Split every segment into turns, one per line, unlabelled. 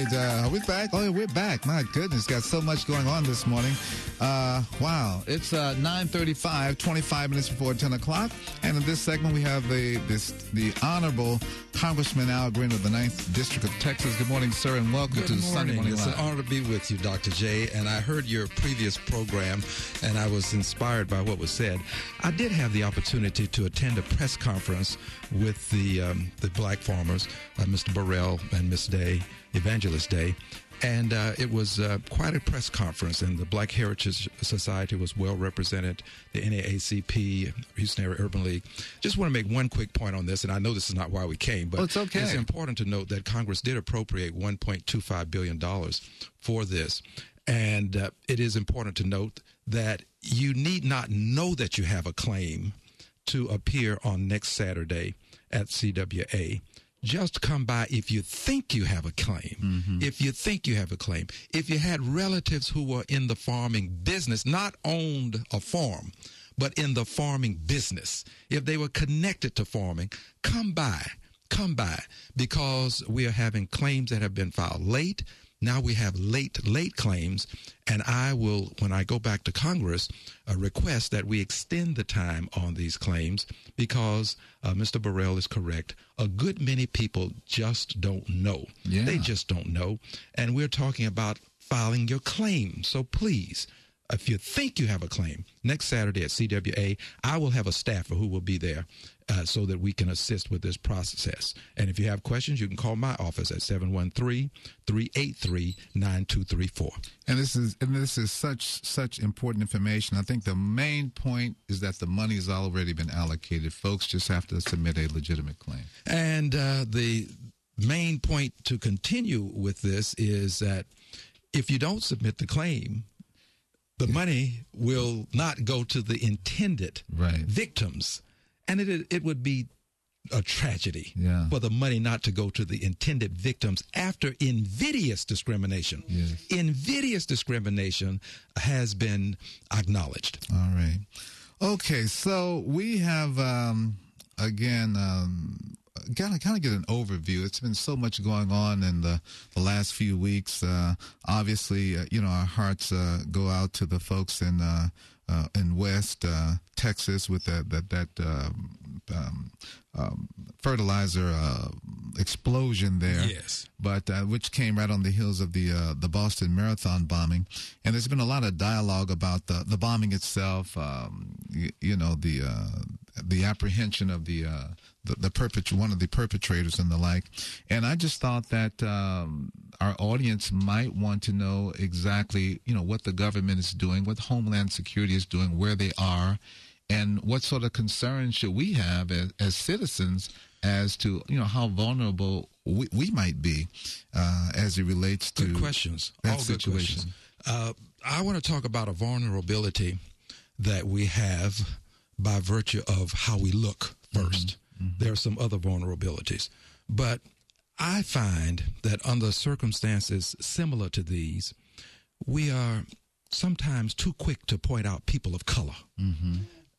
right. Are we back? Oh, yeah, we're back. My goodness, got so much going on this morning. Wow. It's 9:35, 25 minutes before 10 o'clock. And in this segment, we have the Honorable Congressman Al Green of the 9th District of Texas. Good morning, sir, and welcome to Sunday Morning
Live. It's an honor to be with you, Dr. J. And I heard your previous program, and I was inspired by what was said. I did have the opportunity to attend a press conference with the black farmers, Mr. Burrell and Miss Day, Evangelist Day. And it was quite a press conference, and the Black Heritage Society was well represented, the NAACP, Houston Area Urban League. Just want to make one quick point on this, and I know this is not why we came, but
it's okay.
It's important to note that Congress did appropriate $1.25 billion for this. And it is important to note that you need not know that you have a claim to appear on next Saturday at CWA. Just come by if you think you have a claim. Mm-hmm. If you think you have a claim. If you had relatives who were in the farming business, not owned a farm, but in the farming business, if they were connected to farming, come by, because we are having claims that have been filed late. Now we have late claims, and I will, when I go back to Congress, request that we extend the time on these claims because Mr. Burrell is correct. A good many people just don't know. Yeah. They just don't know. And we're talking about filing your claim. So please, if you think you have a claim, next Saturday at CWA, I will have a staffer who will be there so that we can assist with this process. And if you have questions, you can call my office at 713-383-9234.
And this is such important information. I think the main point is that the money has already been allocated. Folks just have to submit a legitimate claim.
And the main point to continue with this is that if you don't submit the claim, the money will not go to the intended victims. And it would be a tragedy for the money not to go to the intended victims after invidious discrimination. Yes. Invidious discrimination has been acknowledged.
All right. Okay, so we have, kind of get an overview. It's been so much going on in the last few weeks. Obviously, our hearts go out to the folks in West Texas with that fertilizer explosion there.
Yes.
But which came right on the heels of the Boston Marathon bombing, and there's been a lot of dialogue about the bombing itself. The apprehension of one of the perpetrators and the like. And I just thought that our audience might want to know exactly, what the government is doing, what Homeland Security is doing, where they are, and what sort of concerns should we have as citizens as to, how vulnerable we might be as it relates to
good questions.
That
all
situation.
Good questions. I want to talk about a vulnerability that we have by virtue of how we look first. Mm-hmm. There are some other vulnerabilities. But I find that under circumstances similar to these, we are sometimes too quick to point out people of color. Mm-hmm.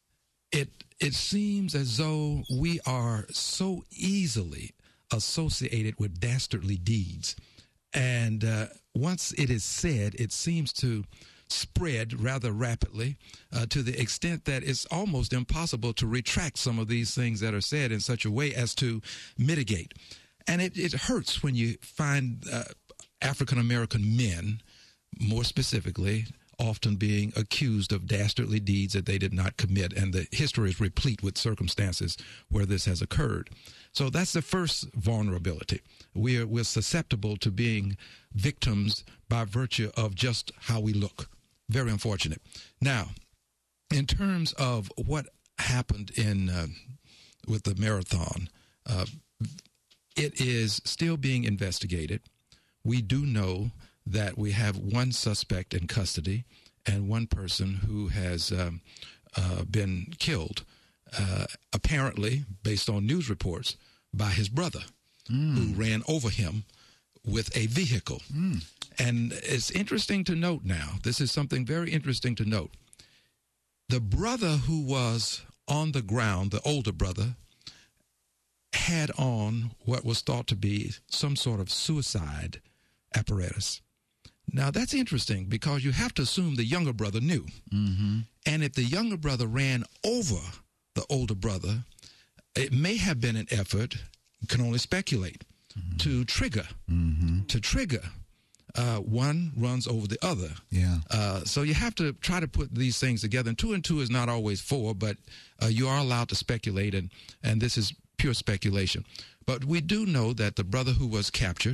It seems as though we are so easily associated with dastardly deeds. And once it is said, it seems to spread rather rapidly to the extent that it's almost impossible to retract some of these things that are said in such a way as to mitigate. And it hurts when you find African-American men, more specifically, often being accused of dastardly deeds that they did not commit. And the history is replete with circumstances where this has occurred. So that's the first vulnerability. We're susceptible to being victims by virtue of just how we look. Very unfortunate. Now, in terms of what happened with the marathon, it is still being investigated. We do know that we have one suspect in custody and one person who has been killed, apparently, based on news reports, by his brother, who ran over him with a vehicle. And it's interesting to note now, this is something very interesting to note. The brother who was on the ground, the older brother, had on what was thought to be some sort of suicide apparatus. Now, that's interesting because you have to assume the younger brother knew.
Mm-hmm.
And if the younger brother ran over the older brother, it may have been an effort, you can only speculate, to trigger. One runs over the other.
Yeah.
So you have to try to put these things together. And 2 and 2 is not always 4, but you are allowed to speculate, and this is pure speculation. But we do know that the brother who was captured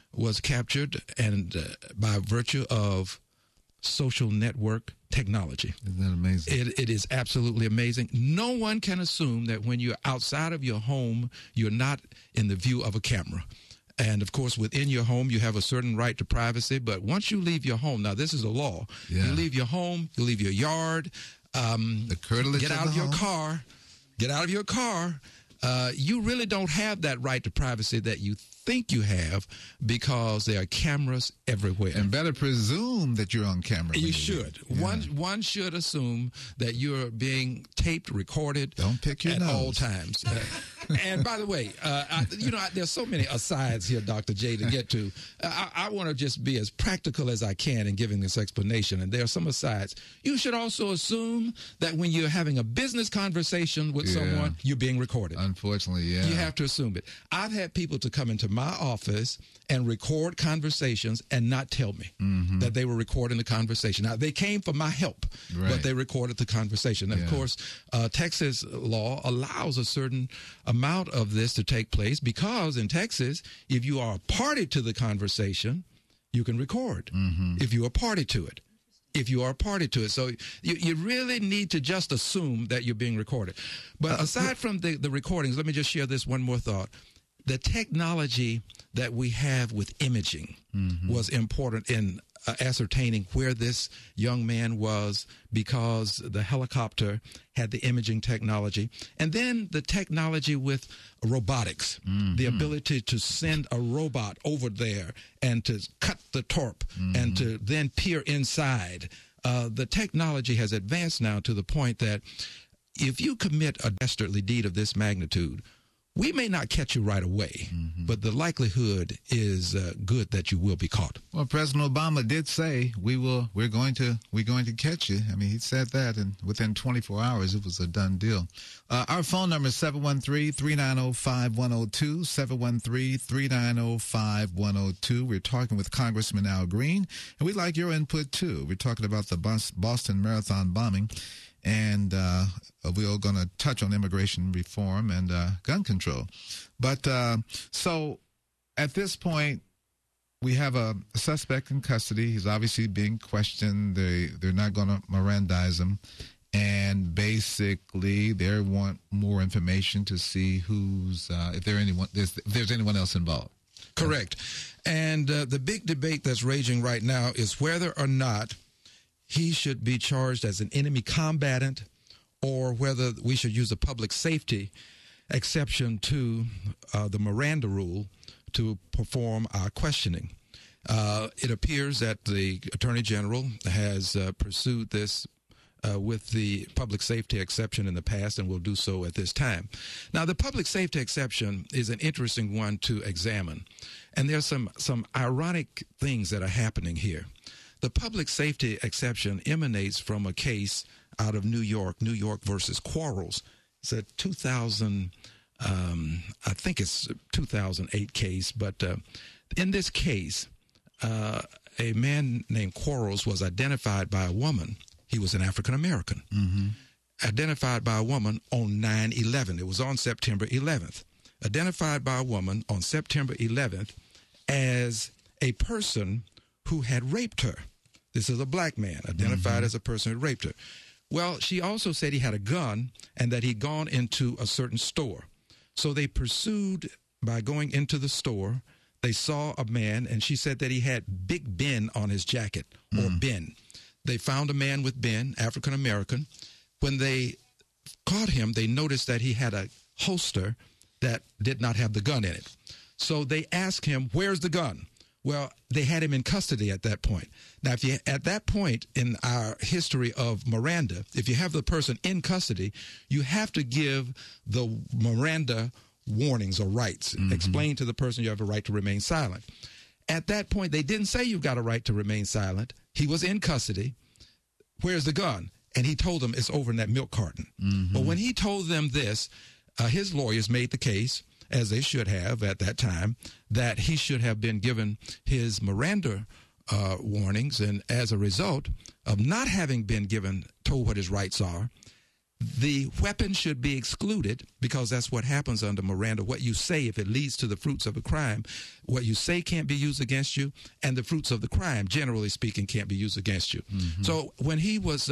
and by virtue of social network technology.
Isn't that amazing?
It is absolutely amazing. No one can assume that when you're outside of your home, you're not in the view of a camera. And, of course, within your home, you have a certain right to privacy. But once you leave your home, now this is a law.
Yeah.
You leave your home, you leave your yard.
The curtilage
get out of your car. Get out of your car. You really don't have that right to privacy that you think you have because there are cameras everywhere.
And better presume that you're on camera.
You should. Yeah. One should assume that you're being taped, recorded.
Don't pick your
at
nose.
all times. And by the way, there's so many asides here, Dr. J, to get to. I want to just be as practical as I can in giving this explanation. And there are some asides. You should also assume that when you're having a business conversation with someone, you're being recorded.
Unfortunately, yeah.
You have to assume it. I've had people to come into my office and record conversations and not tell me that they were recording the conversation. Now, they came for my help, but they recorded the conversation. And of course, Texas law allows a certain amount of this to take place because in Texas, if you are a party to the conversation, you can record if you are a party to it. If you are a party to it. So you really need to just assume that you're being recorded. But aside from the recordings, let me just share this one more thought. The technology that we have with imaging was important in ascertaining where this young man was because the helicopter had the imaging technology. And then the technology with robotics, the ability to send a robot over there and to cut the torp and to then peer inside. The technology has advanced now to the point that if you commit a dastardly deed of this magnitude, we may not catch you right away, but the likelihood is good that you will be caught.
Well, President Obama did say we're going to catch you. I mean, he said that, and within 24 hours, it was a done deal. Our phone number is 713-390-5102, 713-390-5102. We're talking with Congressman Al Green, and we'd like your input too. We're talking about the Boston Marathon bombing. And we're going to touch on immigration reform and gun control. But so at this point, we have a suspect in custody. He's obviously being questioned. They're not going to Mirandize him. And basically, they want more information to see if there's anyone else involved.
Correct. And the big debate that's raging right now is whether or not he should be charged as an enemy combatant or whether we should use a public safety exception to the Miranda rule to perform our questioning. It appears that the Attorney General has pursued this with the public safety exception in the past and will do so at this time. Now, the public safety exception is an interesting one to examine, and there's some ironic things that are happening here. The public safety exception emanates from a case out of New York versus Quarles. It's a 2008 case, but in this case, a man named Quarles was identified by a woman. He was an African American, identified by a woman on 9/11. It was on September 11th. Identified by a woman on September 11th as a person who had raped her. This is a black man identified as a person who raped her. Well, she also said he had a gun and that he'd gone into a certain store. So they pursued by going into the store. They saw a man, and she said that he had Big Ben on his jacket, or Ben. They found a man with Ben, African American. When they caught him, they noticed that he had a holster that did not have the gun in it. So they asked him, "Where's the gun?" Well, they had him in custody at that point. Now, at that point in our history of Miranda, if you have the person in custody, you have to give the Miranda warnings or rights. Explain to the person you have a right to remain silent. At that point, they didn't say you've got a right to remain silent. He was in custody. Where's the gun? And he told them it's over in that milk carton. But when he told them this, his lawyers made the case, as they should have at that time, that he should have been given his Miranda warnings. And as a result of not having been told what his rights are, the weapon should be excluded, because that's what happens under Miranda. What you say, if it leads to the fruits of a crime, what you say can't be used against you, and the fruits of the crime, generally speaking, can't be used against you. So when he was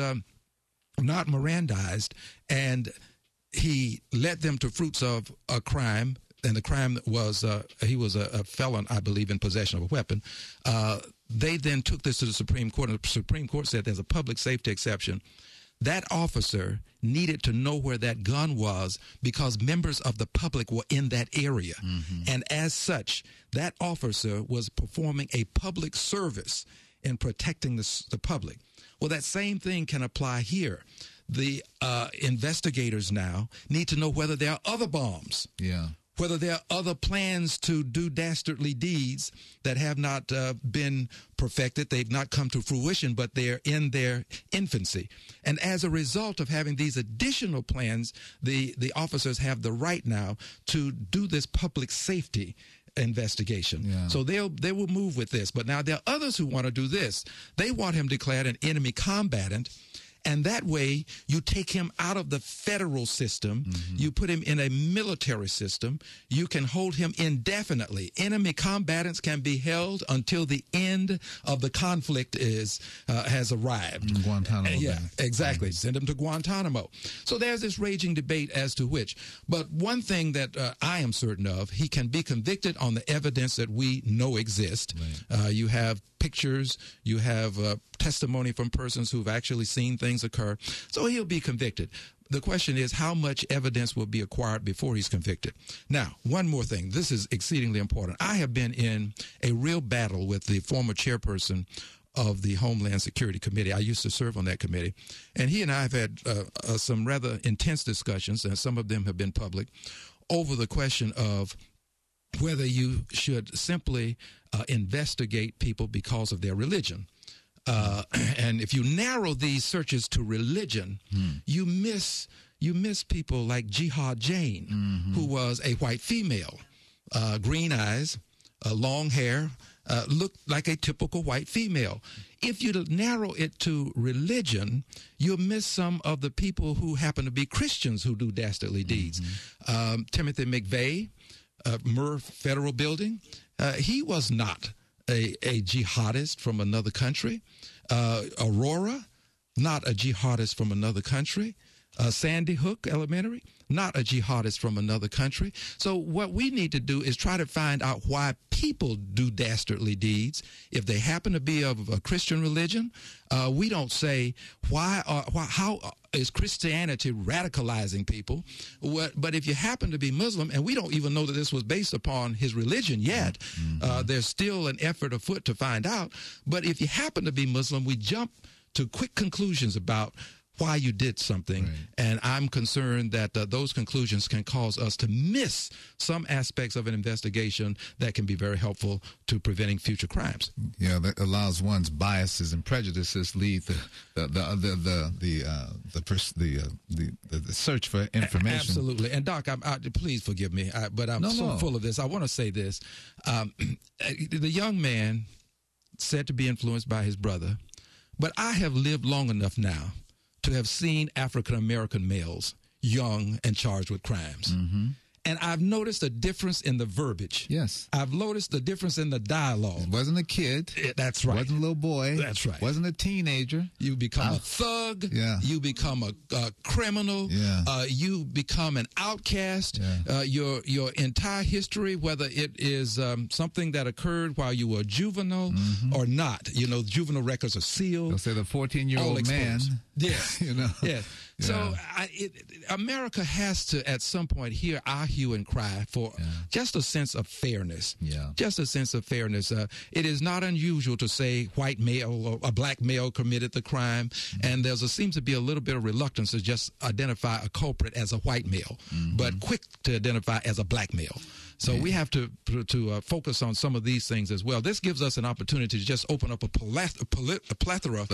not Mirandized and he led them to fruits of a crime, and the crime was he was a felon, I believe, in possession of a weapon. They then took this to the Supreme Court, and the Supreme Court said there's a public safety exception. That officer needed to know where that gun was because members of the public were in that area. And as such, that officer was performing a public service in protecting the public. Well, that same thing can apply here. The investigators now need to know whether there are other bombs. Whether there are other plans to do dastardly deeds that have not been perfected. They've not come to fruition, but they're in their infancy. And as a result of having these additional plans, the officers have the right now to do this public safety investigation. So they will move with this. But now there are others who want to do this. They want him declared an enemy combatant. And that way, you take him out of the federal system. You put him in a military system. You can hold him indefinitely. Enemy combatants can be held until the end of the conflict has arrived.
Guantanamo.
Yeah, exactly. Send him to Guantanamo. So there's this raging debate as to which. But one thing that I am certain of, he can be convicted on the evidence that we know exists. You have pictures. You have testimony from persons who've actually seen things occur. So he'll be convicted. The question is, how much evidence will be acquired before he's convicted? Now, one more thing. This is exceedingly important. I have been in a real battle with the former chairperson of the Homeland Security Committee. I used to serve on that committee. And he and I have had some rather intense discussions, and some of them have been public, over the question of whether you should simply investigate people because of their religion. And if you narrow these searches to religion, you miss people like Jihad Jane, who was a white female, green eyes, long hair, looked like a typical white female. If you narrow it to religion, you'll miss some of the people who happen to be Christians who do dastardly deeds. Timothy McVeigh, Murrah Federal Building, he was not a jihadist from another country. Aurora, not a jihadist from another country. Sandy Hook Elementary, not a jihadist from another country. So what we need to do is try to find out why people do dastardly deeds. If they happen to be of a Christian religion, we don't say how is Christianity radicalizing people. But if you happen to be Muslim, and we don't even know that this was based upon his religion yet, there's still an effort afoot to find out. But if you happen to be Muslim, we jump to quick conclusions about why you did something. And I'm concerned that those conclusions can cause us to miss some aspects of an investigation that can be very helpful to preventing future crimes.
Yeah, that allows one's biases and prejudices lead the search for information.
Absolutely. And Doc, please forgive me, but I'm full of this. I want to say this. The young man said to be influenced by his brother, but I have lived long enough now to have seen African-American males young and charged with crimes. And I've noticed a difference in the verbiage.
Yes.
I've noticed a difference in the dialogue.
It wasn't a kid.
That's right.
Wasn't a little boy.
That's right.
Wasn't a teenager.
You become a thug.
Yeah.
You become a criminal.
Yeah.
You become an outcast.
Yeah.
Your entire history, whether it is something that occurred while you were a juvenile or not. You know, juvenile records are sealed.
They'll say the 14-year-old man.
Yes.
You know.
Yes. Yeah. So America has to, at some point, hear our hue and cry for just a sense of fairness.
Yeah.
Just a sense of fairness. It is not unusual to say white male or a black male committed the crime, and there seems to be a little bit of reluctance to just identify a culprit as a white male, but quick to identify as a black male. So we have to focus on some of these things as well. This gives us an opportunity to just open up a plethora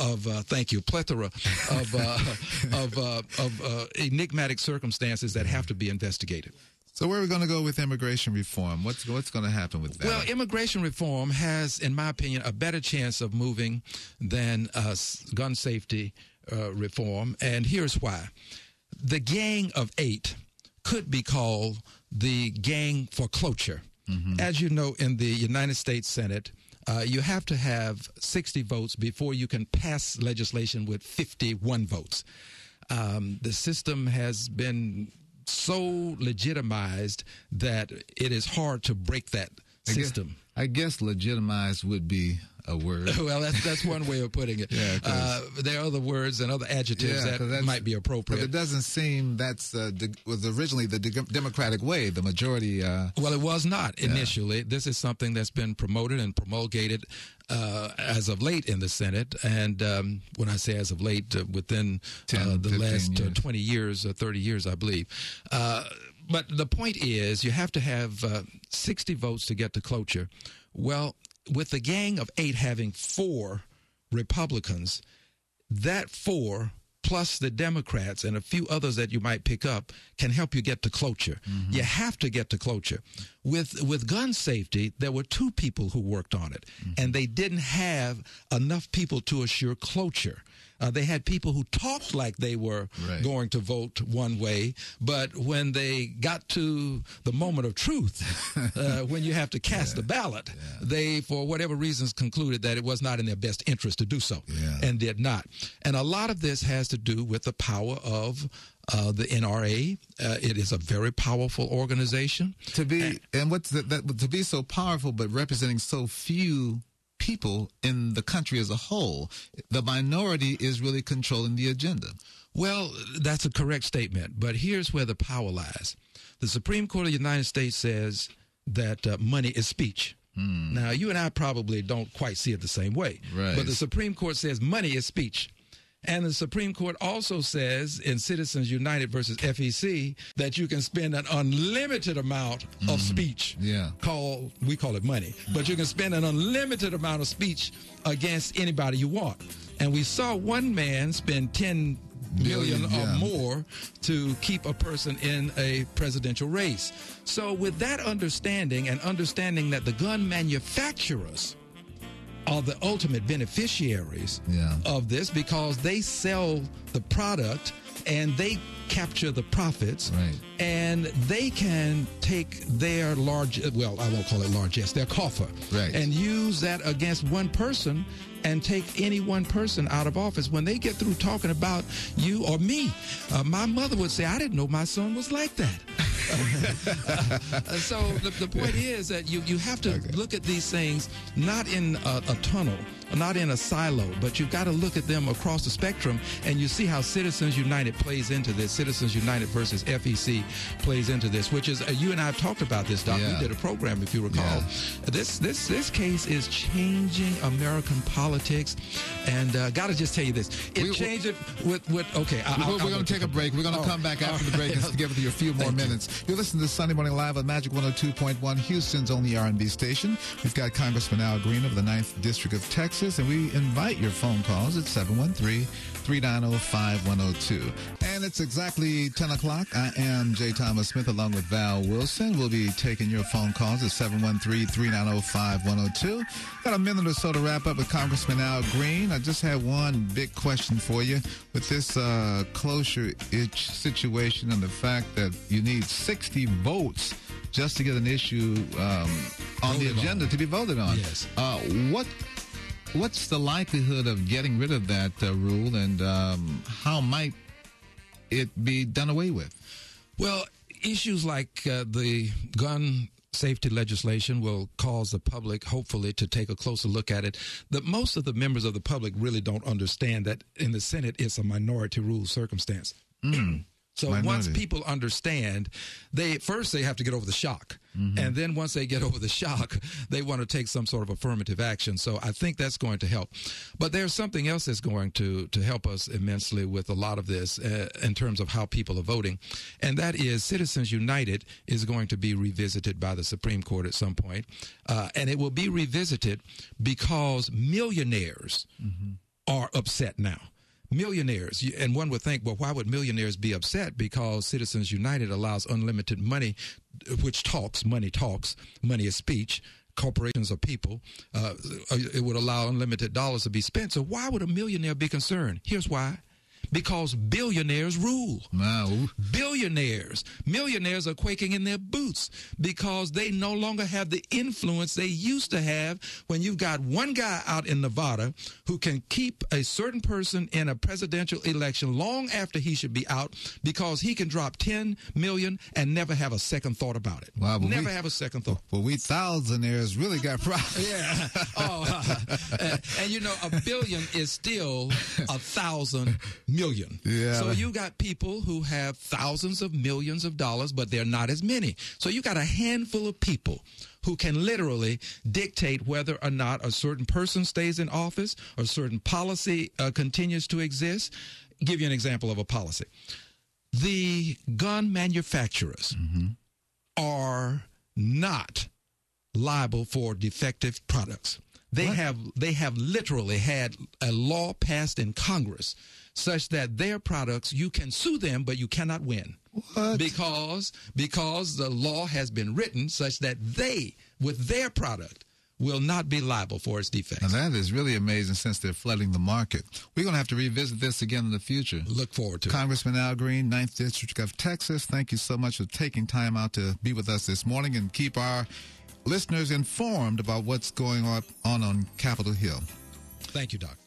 of enigmatic circumstances that have to be investigated.
So where are we going to go with immigration reform? What's going to happen with that?
Well, immigration reform has, in my opinion, a better chance of moving than gun safety reform, and here's why. The Gang of Eight could be called the gang for cloture. Mm-hmm. As you know, in the United States Senate, you have to have 60 votes before you can pass legislation with 51 votes. The system has been so legitimized that it is hard to break that system.
I guess legitimized would be a word.
Well, that's one way of putting it. Yeah, there are other words and other adjectives that might be appropriate.
But it doesn't seem was originally the democratic way, the majority.
Well, it was not initially. This is something that's been promoted and promulgated as of late in the Senate. And when I say as of late, within the last 20 years, 30 years, I believe. But the point is, you have to have 60 votes to get to cloture. Well, with the Gang of Eight having 4 Republicans, that 4 plus the Democrats and a few others that you might pick up can help you get to cloture. Mm-hmm. You have to get to cloture. With gun safety, there were 2 people who worked on it, and they didn't have enough people to assure cloture. They had people who talked like they were going to vote one way, but when they got to the moment of truth, when you have to cast a ballot, they, for whatever reasons, concluded that it was not in their best interest to do so, and did not. And a lot of this has to do with the power of the NRA. It is a very powerful organization.
To be so powerful but representing so few people in the country as a whole, the minority is really controlling the agenda.
Well, that's a correct statement, but here's where the power lies. The Supreme Court of the United States says that money is speech. Now, you and I probably don't quite see it the same way, but the Supreme Court says money is speech. And the Supreme Court also says in Citizens United versus FEC that you can spend an unlimited amount of speech. We call it money. But you can spend an unlimited amount of speech against anybody you want. And we saw one man spend $10 million or more to keep a person in a presidential race. So with that understanding, and understanding that the gun manufacturers are the ultimate beneficiaries of this, because they sell the product and they capture the profits, and they can take their I won't call it largesse, their coffer, and use that against one person and take any one person out of office. When they get through talking about you or me, my mother would say, I didn't know my son was like that. So the point is that you have to look at these things not in a tunnel, not in a silo, but you've got to look at them across the spectrum, and you see how Citizens United plays into this. Citizens United versus FEC plays into this, which is, you and I have talked about this, Doc. We did a program, if you recall. This case is changing American politics, and got to just tell you this. It changed it with we're going to take a break. We're going to come back after the break and give you a few more minutes. You're listening to Sunday Morning Live on Magic 102.1, Houston's only R&B station. We've got Congressman Al Green of the 9th District of Texas, and we invite your phone calls at 713-390-5102. And it's exactly 10 o'clock. I am J. Thomas Smith along with Val Wilson. We'll be taking your phone calls at 713-390-5102. Got a minute or so to wrap up with Congressman Al Green. I just had one big question for you. With this cloture situation and the fact that you need 60 votes just to get an issue on the agenda to be voted on. Yes.
What's the likelihood of getting rid of that rule, and how might it be done away with?
Well, issues like the gun safety legislation will cause the public, hopefully, to take a closer look at it. Most of the members of the public really don't understand that in the Senate it's a minority rule circumstance. So once people understand, they have to get over the shock. And then once they get over the shock, they want to take some sort of affirmative action. So I think that's going to help. But there's something else that's going to help us immensely with a lot of this in terms of how people are voting. And that is Citizens United is going to be revisited by the Supreme Court at some point. And it will be revisited because millionaires are upset now. Millionaires, and one would think, well, why would millionaires be upset? Because Citizens United allows unlimited money, which talks, money is speech, corporations are people. It would allow unlimited dollars to be spent. So why would a millionaire be concerned? Here's why. Because billionaires rule.
Wow.
Millionaires are quaking in their boots because they no longer have the influence they used to have when you've got one guy out in Nevada who can keep a certain person in a presidential election long after he should be out because he can drop $10 million and never have a second thought about it.
Wow,
never have a second thought.
Well, we thousandaires really got problems.
Yeah. And you know, $1 billion is still 1,000 million.
Yeah.
So you got people who have thousands of millions of dollars, but they're not as many. So you got a handful of people who can literally dictate whether or not a certain person stays in office or a certain policy continues to exist. Give you an example of a policy. The gun manufacturers are not liable for defective products. They have literally had a law passed in Congress such that their products, you can sue them, but you cannot win.
What?
Because the law has been written such that they, with their product, will not be liable for its defects.
And that is really amazing since they're flooding the market. We're going to have to revisit this again in the future.
Look forward to
Congressman Al Green, 9th District of Texas, thank you so much for taking time out to be with us this morning and keep our listeners informed about what's going on Capitol Hill.
Thank you, Doc.